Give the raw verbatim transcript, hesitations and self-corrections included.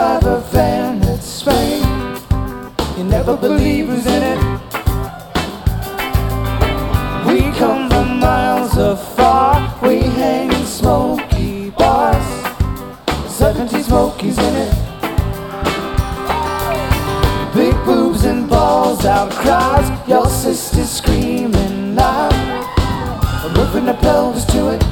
drive a van that's Spain. You never believe who's in it. We come from miles afar. We hang in smoky bars. seventy smokies in it. Big boobs and balls out crowds. Your sister's screaming loud, moving her pelvis to it.